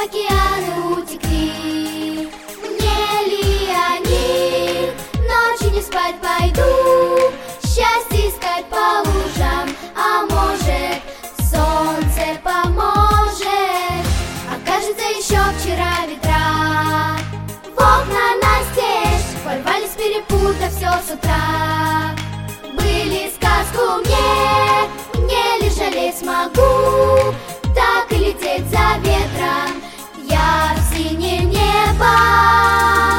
океаны утекли. Мне ли они ночью не спать пойду, счастье искать по лужам, а может, солнце поможет. Окажется, еще вчера ветра в окна настежь ворвались, перепутав все с утра. Были сказку мне ли жалеть смогу, так и лететь за ветром я в синее небо.